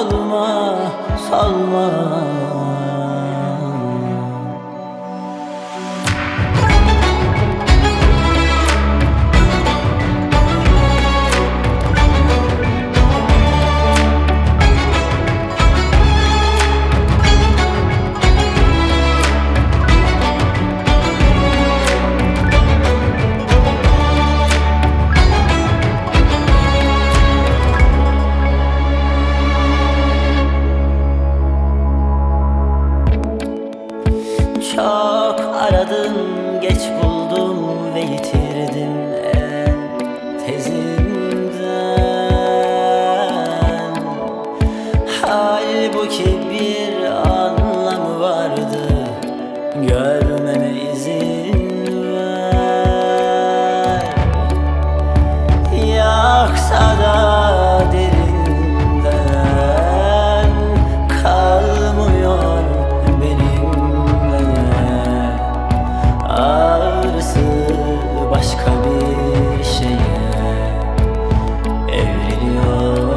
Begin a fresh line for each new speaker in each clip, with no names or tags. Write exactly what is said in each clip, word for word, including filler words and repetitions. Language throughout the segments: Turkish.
salma, salma. Çok aradım, geç buldum ve yitirdim en tezinden. Halbuki bir anlamı vardı, görmeme izin ver. Yaksa da derinden kalmıyor başka bir şeye evriliyor.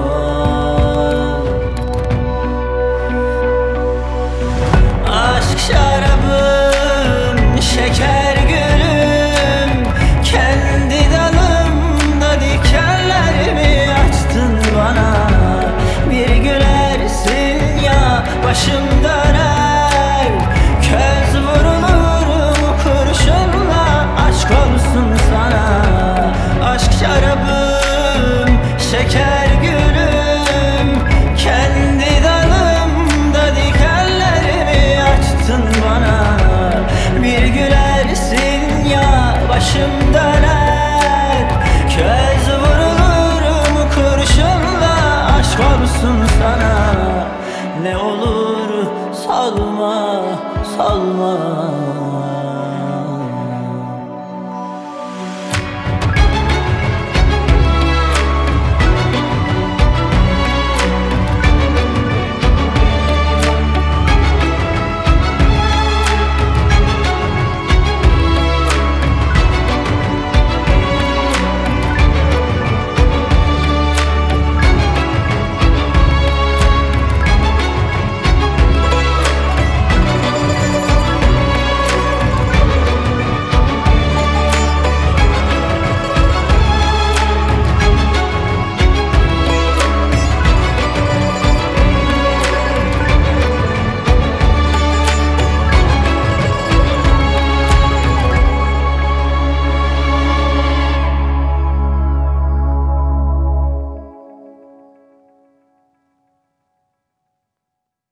Aşk şarabım, şeker gülüm, kendi dalımda dikenlerimi açtın bana. Bir gülersin ya başım döner, köz vurulurum kurşunla. Aşk olsun sana, aşk şarabım, şeker gülüm, kendi dalımda dikenlerimi açtın bana. Bir gülersin ya başım döner, köz vurulurum kurşunla. Aşk olsun sana, ne olur salma, salma.